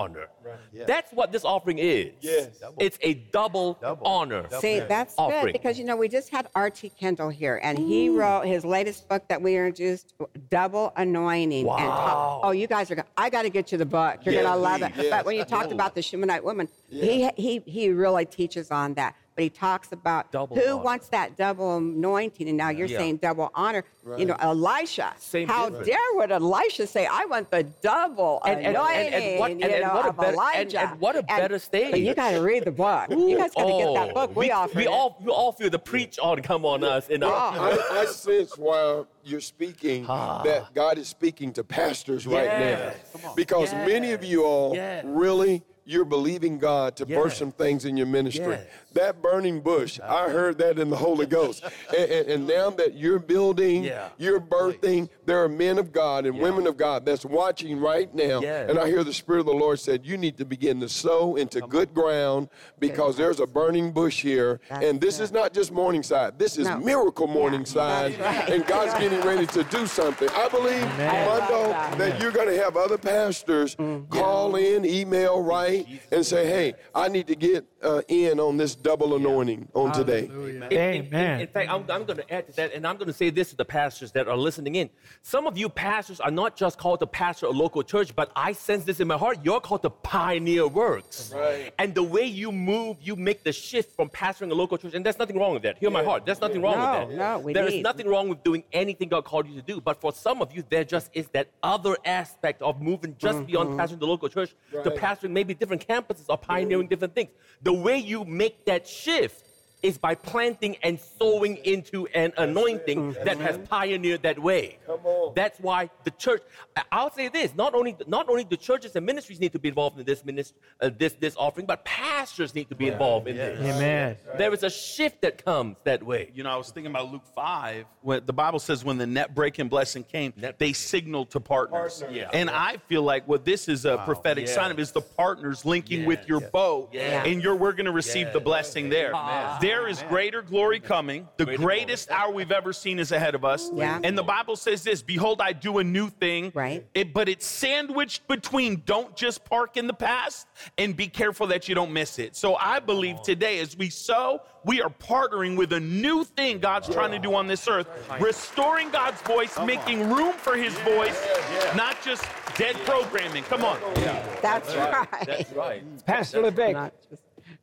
That's what this offering is. Yes. It's a double, double. honor. See, that's offering. good because, you know, we just had R T Kendall here, and he wrote his latest book that we introduced, Double Anointing. Wow. And talk, oh, you guys are going I got to get you the book. You're Yeah, going to love please, it. yes. But when you talked about the Shunammite woman, he, he, he really teaches on that. But he talks about Double who honor. wants that double anointing, and now you're Yeah. saying double honor. You know, Elisha. Same How difference. dare would Elisha say, I want the double And- and- anointing, and- and what- you and- and know, what a of better- and- Elijah. and what a better stage. But you got to read the book. You guys got to get that book. We, we, offer we it. all we all feel the preach on come on us. In our, I, I sense while you're speaking that God is speaking to pastors right Yes. now. Because Yes. many of you all Yes. really, you're believing God to Yes. birth some things in your ministry. Yes. That burning bush, I heard that in the Holy Ghost. and, and, and now that you're building, Yeah. you're birthing, there are men of God and women of God that's watching right now. Yes. And I hear the Spirit of the Lord said, you need to begin to sow into good ground because there's a burning bush here. That's and this good. is not just Morningside. This is No. Miracle Morningside. that's right. And God's getting ready to do something. I believe, Mondo, that. that you're going to have other pastors call in, email, write, and say, hey, I need to get uh, in on this double anointing on today. In- in- Amen. In, fact, I'm, I'm going to add to that, and I'm going to say this to the pastors that are listening in. Some of you pastors are not just called to pastor a local church, but I sense this in my heart. You're called to pioneer works. Right. And the way you move, you make the shift from pastoring a local church, and there's nothing wrong with that. Hear my heart. There's nothing wrong No, with that. no, we There is need- nothing wrong with doing anything God called you to do. But for some of you, there just is that other aspect of moving just beyond pastoring the local church to pastoring maybe different campuses or pioneering different things. The way you make that shift is by planting and sowing into an anointing that has pioneered that way. Come on. That's why the church. I- I'll say this: not only not only the churches and ministries need to be involved in this ministry, uh, this this offering, but pastors need to be involved in this. Amen. There is a shift that comes that way. You know, I was thinking about Luke five, when the Bible says when the net breaking blessing came, they signaled to partners. Yeah. And I feel like what this is a prophetic Yes. sign of is the partners linking with your Yes. boat, Yes. and you're we're going to receive the blessing there. There is greater glory coming. The Greater greatest hour we've ever seen is ahead of us. Yeah. And the Bible says this, behold, I do a new thing. Right. It, but it's sandwiched between don't just park in the past and be careful that you don't miss it. So I believe today as we sow, we are partnering with a new thing God's trying to do on this earth, restoring God's voice, making room for his voice, not just dead programming. Come on. That's right. That's right. Pastor LeVec, Not just-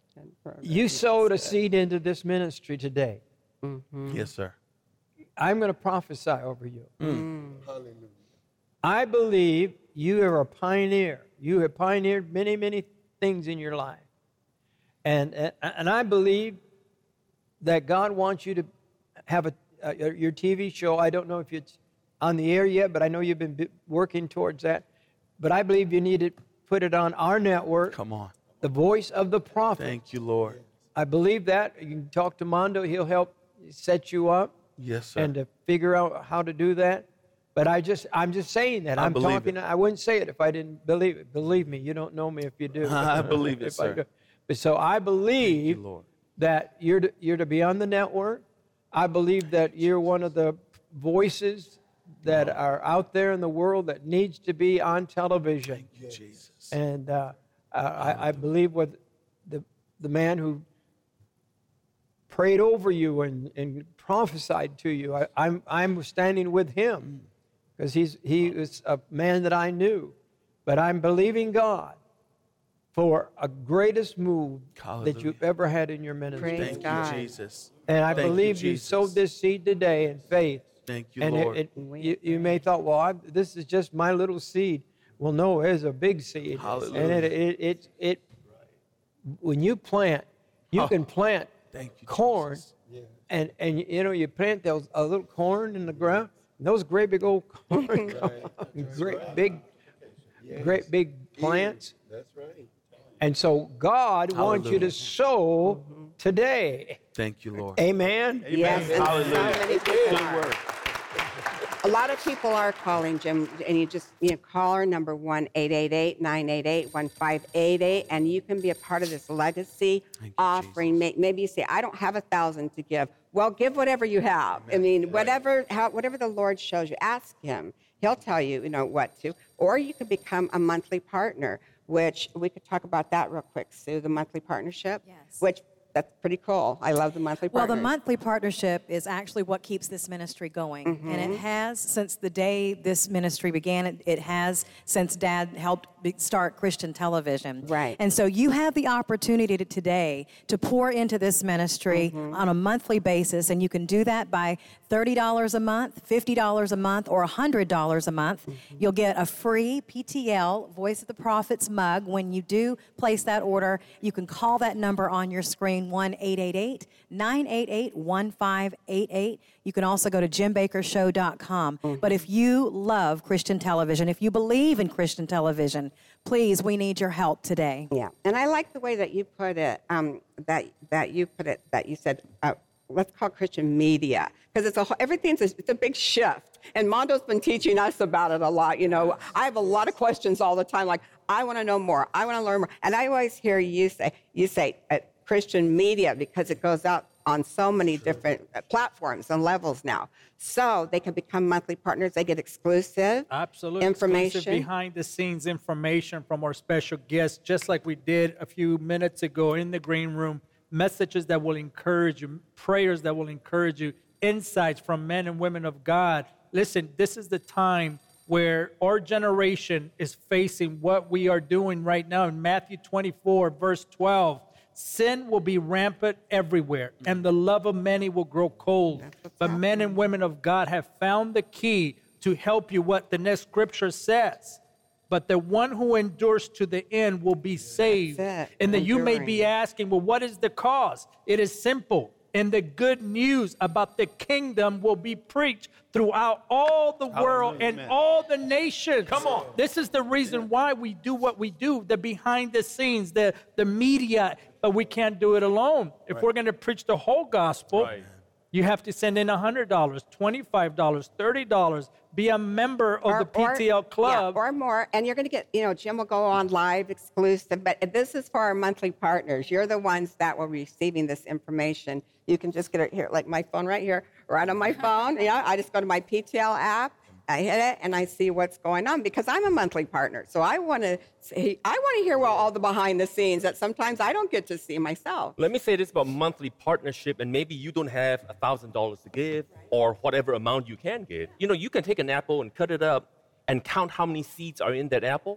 you sowed a seed into this ministry today. Yes, sir. I'm going to prophesy over you. I believe you are a pioneer. You have pioneered many, many things in your life. And, and, and I believe that God wants you to have a, a, your T V show. I don't know if it's on the air yet, but I know you've been b- working towards that. But I believe you need to put it on our network, Come on. The Voice of the Prophet. Thank you, Lord. I believe that. You can talk to Mondo. He'll help set you up Yes, sir. and to figure out how to do that. But I just, I'm just saying that. I I'm believe talking. it. I wouldn't say it if I didn't believe it. Believe me, you don't know me if you do. I believe it, If I sir. do. But so I believe Lord. that you're to, you're to be on the network. I believe that you're one of the voices that are out there in the world that needs to be on television. Thank you, Jesus. And uh, I, I believe what the the man who prayed over you and, and prophesied to you, I, I'm I'm standing with him because he's he is a man that I knew, but I'm believing God for a greatest move Hallelujah. that you've ever had in your ministry. Praise Thank God. you, Jesus. And I Thank you, believe you, Jesus. sowed this seed today in faith. Thank you, and Lord. It, it, you, you may thought, well, I, this is just my little seed. Well, no, it's a big seed. Hallelujah. And it, it, it, it, when you plant, you Oh, can plant thank you, corn, Jesus. and, and you know, you plant those a little corn in the ground, and those great big old corn, come on, great big, great big plants. That's right. And so God wants you to sow today. Thank you, Lord. Amen. Yes, and Hallelujah. so many people are. A lot of people are calling, Jim, and you just you know, call our number one eight eight eight, nine eight eight, one five eight eight, and you can be a part of this legacy you, offering. May- Maybe you say, I don't have a thousand to give. Well, give whatever you have. I mean, whatever how, whatever the Lord shows you, ask Him. He'll tell you, you know, what to. Or you can become a monthly partner. which we could talk about that real quick, Sue, the monthly partnership. Yes. Which, that's pretty cool. I love the monthly Well, partnership. the monthly partnership is actually what keeps this ministry going. Mm-hmm. And it has since the day this ministry began. It, it has since Dad helped be- start Christian Television. Right. And so you have the opportunity to, today to pour into this ministry Mm-hmm. on a monthly basis. And you can do that by thirty dollars a month, fifty dollars a month, or one hundred dollars a month. Mm-hmm. You'll get a free P T L, Voice of the Prophets mug. When you do place that order, you can call that number on your screen, one eight eight eight, nine eight eight, one five eight eight. You can also go to jim baker show dot com. Mm-hmm. But if you love Christian television, if you believe in Christian television, please, we need your help today. Yeah, and I like the way that you put it, um, that, that you put it, that you said, uh, let's call Christian media, because it's a whole- everything's a, it's a big shift. And Mondo's been teaching us about it a lot. You know, I have a lot of questions all the time, like, I want to know more, I want to learn more. And I always hear you say, you say uh, Christian media, because it goes out on so many different uh, platforms and levels now. So they can become monthly partners. They get exclusive Absolutely. information. Exclusive behind-the-scenes information from our special guests, just like we did a few minutes ago in the green room. Messages that will encourage you, prayers that will encourage you, insights from men and women of God. Listen, this is the time where our generation is facing what we are doing right now in Matthew twenty-four, verse twelve. Sin will be rampant everywhere, and the love of many will grow cold. But men and women of God have found the key to help you what the next scripture says. But the one who endures to the end will be saved. That's it. And then you may Enduring. be asking, well, what is the cause? It is simple. And the good news about the kingdom will be preached throughout all the world and Amen. all the nations. Come on. This is the reason why we do what we do, the behind the scenes, the, the media, but we can't do it alone. If we're going to preach the whole gospel, Right. you have to send in one hundred dollars, twenty-five dollars, thirty dollars, be a member of the P T L club. Yeah, or more. And you're going to get, you know, Jim will go on live exclusive, but this is for our monthly partners. You're the ones that will be receiving this information. You can just get it here, like my phone right here, right on my phone. Yeah, I just go to my P T L app, I hit it, and I see what's going on because I'm a monthly partner. So I want to see, I want to hear well, all the behind the scenes that sometimes I don't get to see myself. Let me say this about monthly partnership, and maybe you don't have one thousand dollars to give or whatever amount you can give. You know, you can take an apple and cut it up and count how many seeds are in that apple.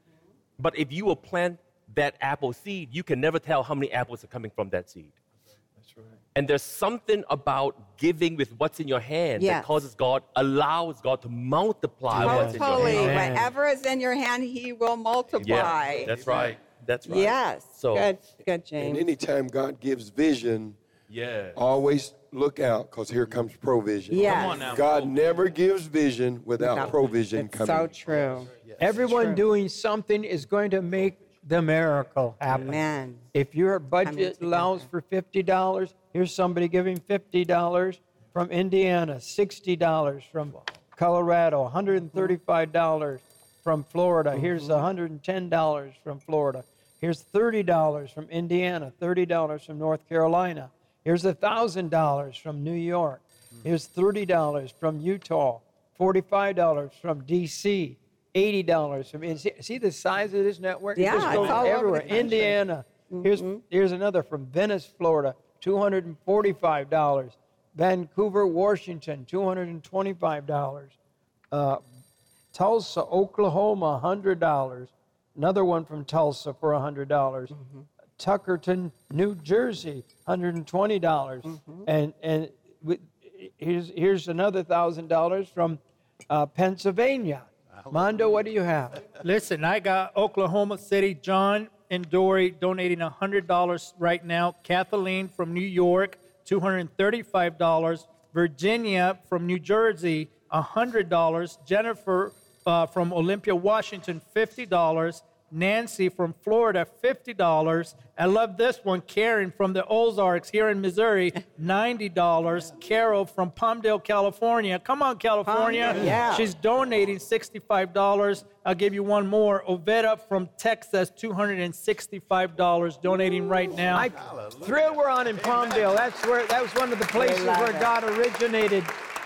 But if you will plant that apple seed, you can never tell how many apples are coming from that seed. That's right. And there's something about giving with what's in your hand Yes. that causes God, allows God to multiply what's in your Totally. hand. Amen. Whatever is in your hand, he will multiply. Yeah, that's right. That's right. Yes. So, Good, good, And James. anytime God gives vision, yeah. always look out, because here comes provision. Yes. Come on now. God never gives vision without No, provision it's coming. so true. Everyone doing something is going to make the miracle happen. Amen. If your Coming budget together. allows for fifty dollars, here's somebody giving fifty dollars from Indiana, sixty dollars from Colorado, one hundred thirty-five dollars from Florida. Here's one hundred ten dollars from Florida. Here's thirty dollars from Indiana, thirty dollars from North Carolina. Here's one thousand dollars from New York. Here's thirty dollars from Utah, forty-five dollars from D C, eighty dollars from see, see the size of this network? Yeah, it just it's goes all over the everywhere. country. Indiana. Here's here's another from Venice, Florida, two hundred forty-five dollars. Vancouver, Washington, two hundred twenty-five dollars. Uh, Tulsa, Oklahoma, one hundred dollars. Another one from Tulsa for one hundred dollars. Mm-hmm. Tuckerton, New Jersey, one hundred twenty dollars. Mm-hmm. And and with, here's here's another one thousand dollars from uh, Pennsylvania. Mondo, what do you have? Listen, I got Oklahoma City, John and Dory donating one hundred dollars right now. Kathleen from New York, two hundred thirty-five dollars. Virginia from New Jersey, one hundred dollars. Jennifer uh, from Olympia, Washington, fifty dollars. Nancy from Florida, fifty dollars. I love this one. Karen from the Ozarks here in Missouri, ninety dollars. Carol from Palmdale, California. Come on, California. Palmdale, yeah. She's donating sixty-five dollars. I'll give you one more. Ovetta from Texas, two hundred sixty-five dollars, donating right now. I thrilled we're on in Palmdale. That's where that was one of the places love where it. God originated.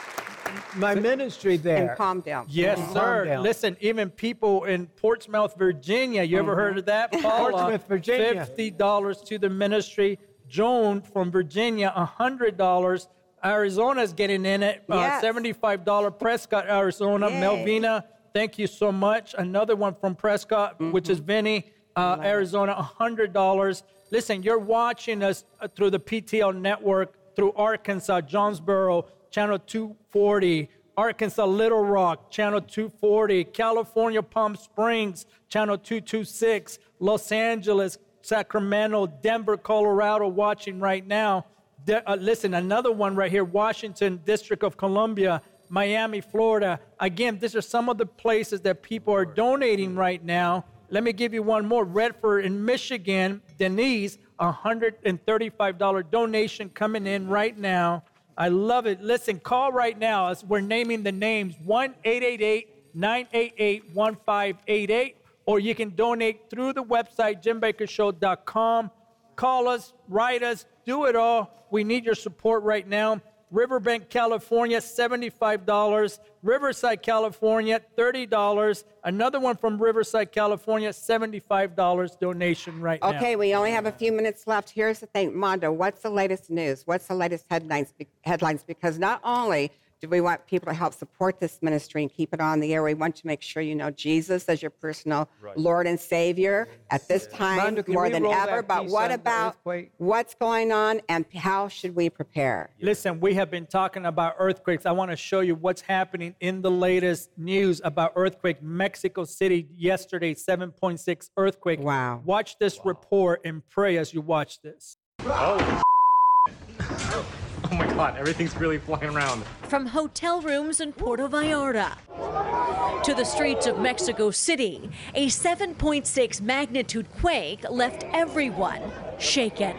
my ministry there. In Palmdale. Yes, In sir. Palmdale. Listen, even people in Portsmouth, Virginia, you ever heard of that, Paula? Portsmouth, Virginia. fifty dollars to the ministry. Joan from Virginia, one hundred dollars. Arizona's getting in it, uh, Yes. seventy-five dollars. Prescott, Arizona. Yay. Melvina, thank you so much. Another one from Prescott, which is Vinny, uh, Arizona, one hundred dollars. Listen, you're watching us uh, through the P T L network, through Arkansas, Jonesboro, channel two forty, Arkansas, Little Rock, channel two forty, California, Palm Springs, channel two twenty-six, Los Angeles, Sacramento, Denver, Colorado, watching right now. De- uh, listen, another one right here, Washington, District of Columbia, Miami, Florida. Again, these are some of the places that people are donating right now. Let me give you one more. Redford in Michigan, Denise, one hundred thirty-five dollars donation coming in right now. I love it. Listen, call right now as we're naming the names, one eight eight eight, nine eight eight, one five eight eight, or you can donate through the website, jim baker show dot com. Call us, write us, do it all. We need your support right now. Riverbank, California, seventy-five dollars. Riverside, California, thirty dollars. Another one from Riverside, California, seventy-five dollars donation right now. Okay, we only have a few minutes left. Here's the thing, Mondo, what's the latest news? What's the latest headlines? Headlines? Because not only do we want people to help support this ministry and keep it on the air, we want to make sure you know Jesus as your personal right. Lord and Savior at this time Mondo, more than ever. that But piece what on the about earthquake? what's going on and how should we prepare? Listen, we have been talking about earthquakes. I want to show you what's happening in the latest news about earthquake. Mexico City yesterday, seven point six earthquake. Wow. Watch this wow. report and pray as you watch this. Oh. Oh my God, everything's really flying around. From hotel rooms in Puerto Vallarta to the streets of Mexico City, a seven point six magnitude quake left everyone shaken.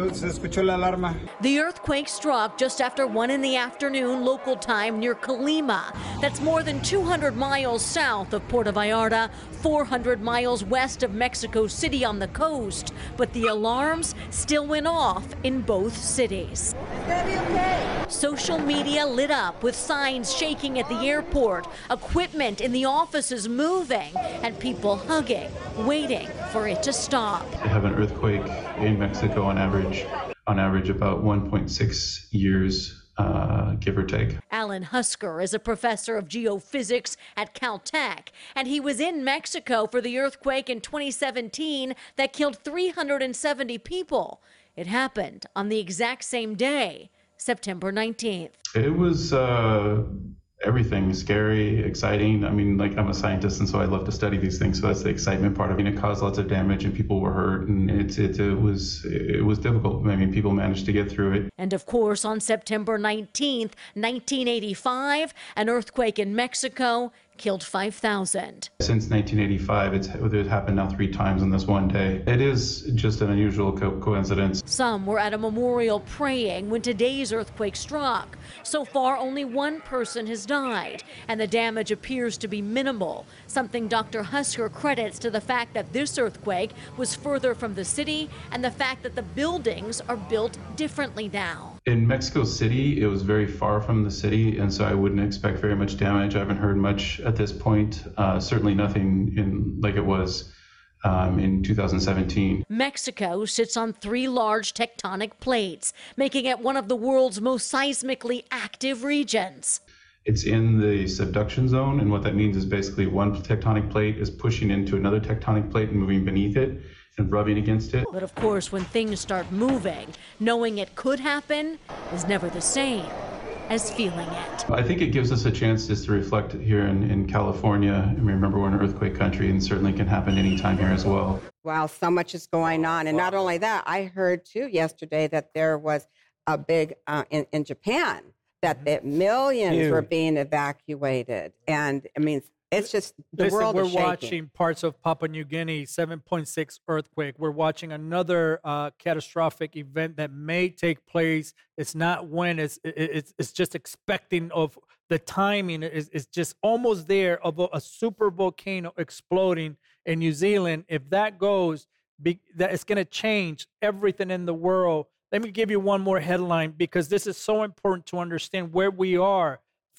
The earthquake struck just after one in the afternoon local time near Colima. That's more than two hundred miles south of Puerto Vallarta, four hundred miles west of Mexico City on the coast. But the alarms still went off in both cities. It's gonna be okay. Social media lit up with signs shaking at the airport, equipment in the offices moving, and people hugging, waiting for it to stop. They have an earthquake in Mexico on average, on average about one point six years, uh, give or take. Alan Husker is a professor of geophysics at Caltech, and he was in Mexico for the earthquake in twenty seventeen that killed three hundred seventy people. It happened on the exact same day, September nineteenth. It was uh, everything, scary, exciting. I mean, like, I'm a scientist, and so I love to study these things. So that's the excitement part of it. It caused lots of damage, and people were hurt, and it, it, it was it was difficult. I mean, people managed to get through it. And of course, on September nineteenth, nineteen eighty-five, an earthquake in Mexico killed five thousand. Since nineteen eighty-five, it's, it's happened now three times in this one day. It is just an unusual co- coincidence. Some were at a memorial praying when today's earthquake struck. So far, only one person has died, and the damage appears to be minimal, something Doctor Husker credits to the fact that this earthquake was further from the city and the fact that the buildings are built differently now. In Mexico City, it was very far from the city, and so I wouldn't expect very much damage. I haven't heard much at this point, uh, certainly nothing in like it was um, in two thousand seventeen. Mexico sits on three large tectonic plates, making it one of the world's most seismically active regions. It's in the subduction zone, and what that means is basically one tectonic plate is pushing into another tectonic plate and moving beneath it and rubbing against it. But of course, when things start moving, knowing it could happen is never the same as feeling it. I think it gives us a chance just to reflect here in, in California. And remember, we're an earthquake country, and certainly can happen anytime here as well. Wow, so much is going on. And not only that, I heard too yesterday that there was a big, uh, in, in Japan, that the millions Huge. were being evacuated. And I mean, it's just the Listen, world we're is shaking. watching parts of Papua New Guinea, seven point six earthquake. We're watching another uh, catastrophic event that may take place. It's not when, it's it's it's just expecting of the timing is is just almost there of a, a super volcano exploding in New Zealand. If that goes, be, that it's going to change everything in the world. Let me give you one more headline because this is so important to understand where we are.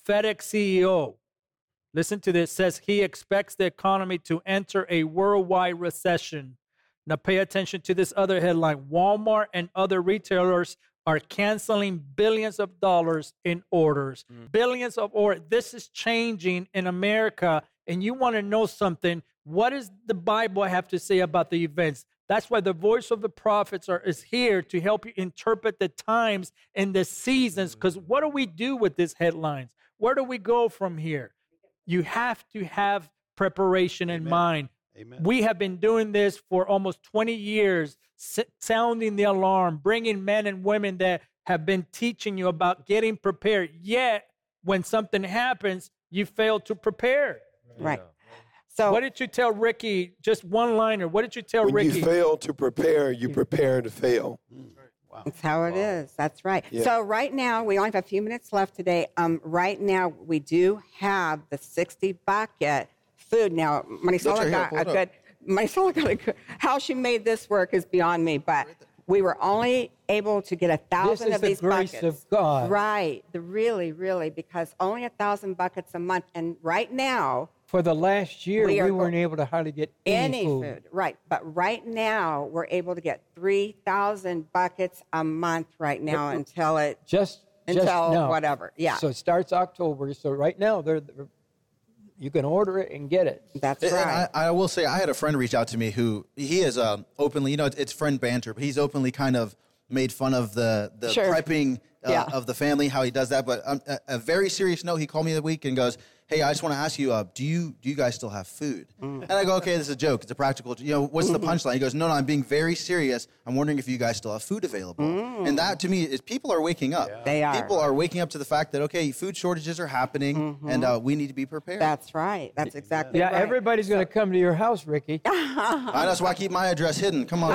FedEx C E O, listen to this, says he expects the economy to enter a worldwide recession. Now pay attention to this other headline. Walmart and other retailers are canceling billions of dollars in orders. Mm. Billions of orders. This is changing in America. And you want to know something. What does the Bible have to say about the events? That's why the voice of the prophets are, is here to help you interpret the times and the seasons. Because what do we do with these headlines? Where do we go from here? You have to have preparation in Amen. mind. Amen. We have been doing this for almost twenty years, sounding the alarm, bringing men and women that have been teaching you about getting prepared. Yet, when something happens, you fail to prepare. Right. So, what did you tell Ricky? Just one liner. What did you tell when Ricky? When you fail to prepare, you prepare to fail. Mm. Wow. That's how it wow. is. That's right. Yeah. So right now, we only have a few minutes left today. Um, right now, we do have the sixty bucket food. Now, Marisol got a good, Marisol got a good, how she made this work is beyond me, but we were only able to get a thousand of these buckets. This is the grace of God. Right. The really, really, because only a thousand buckets a month. And right now, for the last year, we, we weren't able to hardly get any, any food. food. Right. But right now, we're able to get three thousand buckets a month right now but, until it, just, until just, no. whatever. Yeah. So it starts October. So right now, they're, they're you can order it and get it. That's and right. I, I will say, I had a friend reach out to me who, he is um, openly, you know, it's, it's friend banter, but he's openly kind of made fun of the, the sure. prepping uh, yeah. of the family, how he does that. But um, a, a very serious note, he called me the week and goes, hey, I just want to ask you, uh, do you do you guys still have food? Mm. And I go, okay, this is a joke. It's a practical, you know, what's the punchline? He goes, no, no, I'm being very serious. I'm wondering if you guys still have food available. Mm. And that, to me, is people are waking up. Yeah. They are. People are waking up to the fact that, okay, food shortages are happening, mm-hmm. and uh, we need to be prepared. That's right. That's exactly yeah, right. Yeah, everybody's going to come to your house, Ricky. I, that's why I keep my address hidden. Come on.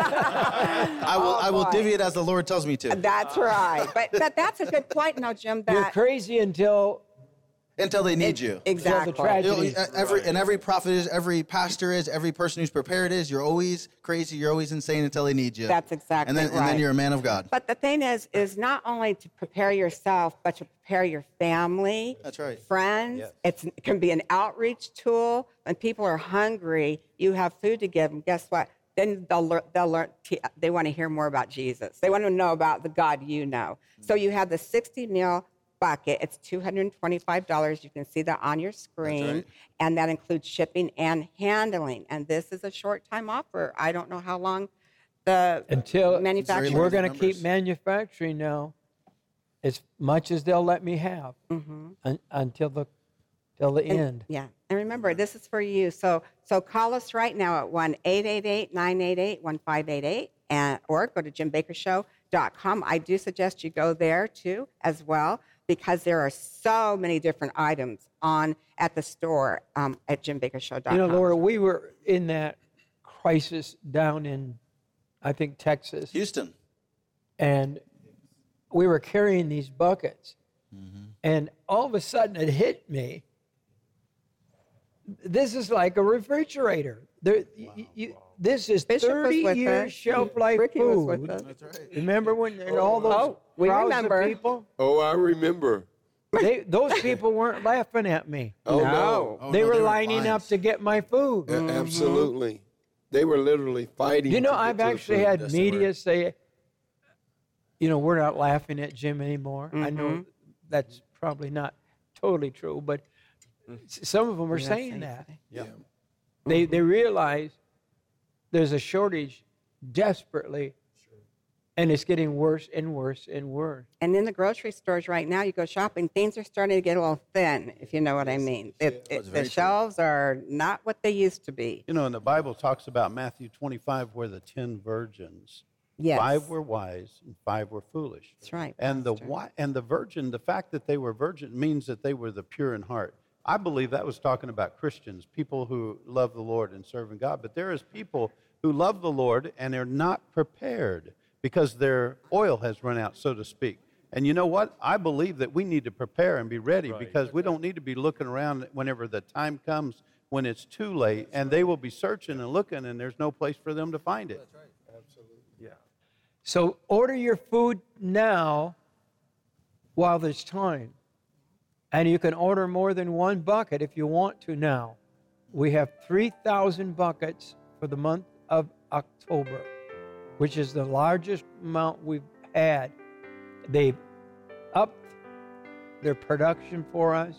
I will, oh, I will divvy it as the Lord tells me to. That's right. But, but that's a good point, now, Jim. That You're crazy until... Until they need you. Exactly. You know, every, and every prophet is, every pastor is, every person who's prepared is. You're always crazy. You're always insane until they need you. That's exactly and then, right. And then you're a man of God. But the thing is, is not only to prepare yourself, but to prepare your family. That's right. Friends. Yes. It's, it can be an outreach tool. When people are hungry, you have food to give them. Guess what? Then they'll learn, they'll learn, they want to hear more about Jesus. They want to know about the God you know. Mm-hmm. So you have the sixty meal bucket. It's two hundred twenty-five dollars. You can see that on your screen. Right. And that includes shipping and handling. And this is a short time offer. I don't know how long the Until manufacturer. We're going to keep manufacturing now as much as they'll let me have mm-hmm. un, until the till the and, end. Yeah. And remember, this is for you. So so call us right now at one eight eight eight, nine eight eight, one five eight eight and or go to jim baker show dot com. I do suggest you go there too as well, because there are so many different items on at the store um, at jim baker show dot com. You know, Laura, we were in that crisis down in, I think, Texas. Houston. And we were carrying these buckets. Mm-hmm. And all of a sudden it hit me. This is like a refrigerator. There, wow, you, you, wow. This is Bishop thirty years her. shelf life Ricky food. Was with us. That's right. Remember when and all those oh, we crowds remember. of people? Oh, I remember. They, those people weren't laughing at me. Oh, no. no. Oh, they no, were they were lining lines. up to get my food. Mm-hmm. Absolutely. They were literally fighting. You know, to I've get to actually the food. had Yes, media say, you know, we're not laughing at Jim anymore. Mm-hmm. I know that's probably not totally true, but some of them are saying that. Yeah. They they realize there's a shortage desperately, and it's getting worse and worse and worse. And in the grocery stores right now, you go shopping, things are starting to get a little thin, if you know what I mean. It, it, the shelves are not what they used to be. You know, and the Bible talks about Matthew twenty-five, where the ten virgins, yes. five were wise and five were foolish. That's right. And the Pastor. wi- and the virgin, the fact that they were virgin means that they were the pure in heart. I believe that was talking about Christians, people who love the Lord and serving God. But there is people who love the Lord and are not prepared because their oil has run out, so to speak. And you know what? I believe that we need to prepare and be ready, right, because we don't need to be looking around whenever the time comes when it's too late, and they will be searching and looking, and there's no place for them to find it. That's right. Absolutely. Yeah. So order your food now while there's time. And you can order more than one bucket if you want to now. We have three thousand buckets for the month of October, which is the largest amount we've had. They've upped their production for us.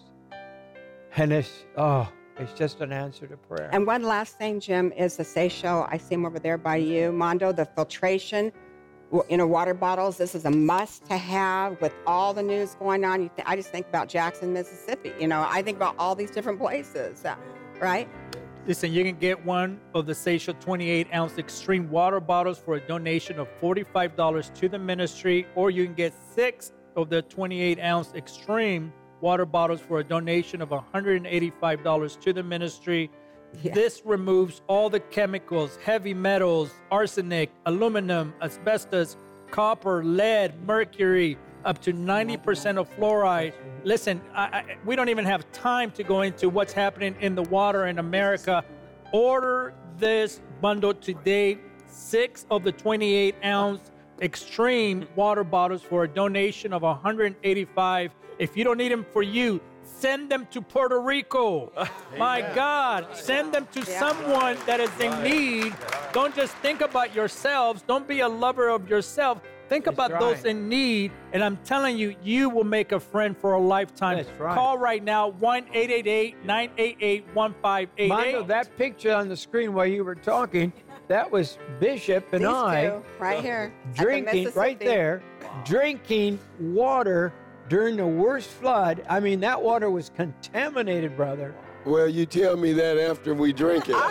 And it's, oh, it's just an answer to prayer. And one last thing, Jim, is the Seychelles. I see them over there by you. Mondo, the filtration, you know, water bottles. This is a must to have with all the news going on. You th- I just think about Jackson, Mississippi. You know, I think about all these different places, uh, right? Listen, you can get one of the Seychelles twenty-eight ounce extreme water bottles for a donation of forty-five dollars to the ministry, or you can get six of the twenty-eight ounce extreme water bottles for a donation of one hundred eighty-five dollars to the ministry. Yeah. This removes all the chemicals, heavy metals, arsenic, aluminum, asbestos, copper, lead, mercury, up to ninety percent of fluoride. Listen, I, I, we don't even have time to go into what's happening in the water in America. Order this bundle today, six of the twenty-eight ounce extreme water bottles for a donation of one hundred eighty-five dollars. If you don't need them for you, send them to Puerto Rico. My God, send them to yeah. someone that is in need. Don't just think about yourselves. Don't be a lover of yourself. Think That's about right. those in need. And I'm telling you, you will make a friend for a lifetime. That's right. Call right now, one eight eight eight, nine eight eight, one five eight eight. Mondo, that picture on the screen while you were talking, that was Bishop and These I. two, right here. Drinking, right there, wow. drinking water during the worst flood. I mean, that water was contaminated, brother. Well, you tell me that after we drink it.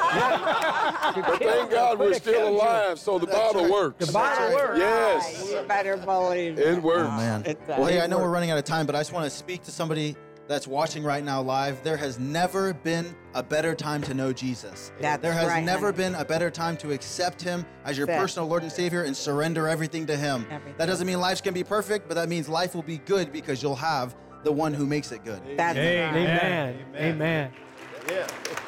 But thank God we're still alive, so the bottle works. The bottle works. Yes. You better believe it. It works. Oh, man. It well, hey, I know we're running out of time, but I just want to speak to somebody that's watching right now live. There has never been a better time to know Jesus. That's there has right, never honey. been a better time to accept him as your That's personal Lord and Savior and surrender everything to him. Everything. That doesn't mean life's going to be perfect, but that means life will be good because you'll have the one who makes it good. That's Amen. right. Amen. Amen. Amen. Yeah.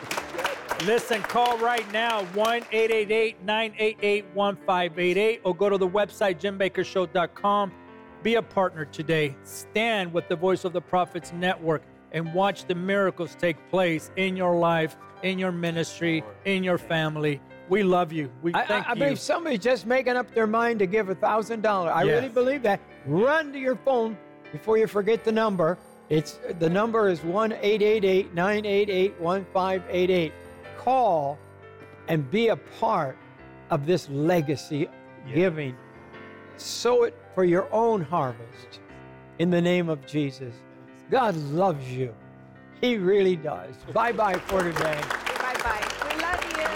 Listen, call right now, one eight eight eight, nine eight eight, one five eight eight, or go to the website, jim baker show dot com. Be a partner today. Stand with the Voice of the Prophets Network and watch the miracles take place in your life, in your ministry, in your family. We love you. We thank I, I, I you. believe somebody's just making up their mind to give one thousand dollars. I Yes. really believe that. Run to your phone before you forget the number. It's the number is one eight eight eight, nine eight eight, one five eight eight. Call and be a part of this legacy Yeah. giving. Sow it for your own harvest in the name of Jesus. God loves you. He really does. Bye-bye for today. Bye-bye. We love you.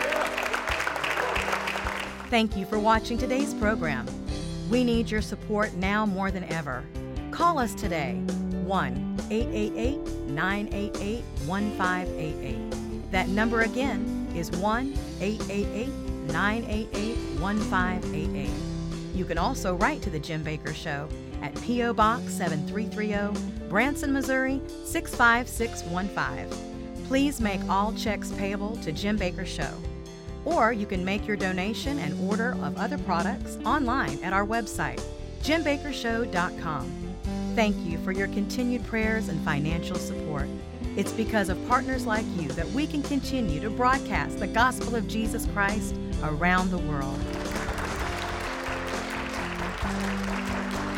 Thank you for watching today's program. We need your support now more than ever. Call us today, one eight eight eight, nine eight eight, one five eight eight. That number again is one eight eight eight, nine eight eight, one five eight eight. You can also write to The Jim Baker Show at P O Box seven three three zero, Branson, Missouri six five six one five. Please make all checks payable to Jim Baker Show. Or you can make your donation and order of other products online at our website, jim baker show dot com. Thank you for your continued prayers and financial support. It's because of partners like you that we can continue to broadcast the gospel of Jesus Christ around the world.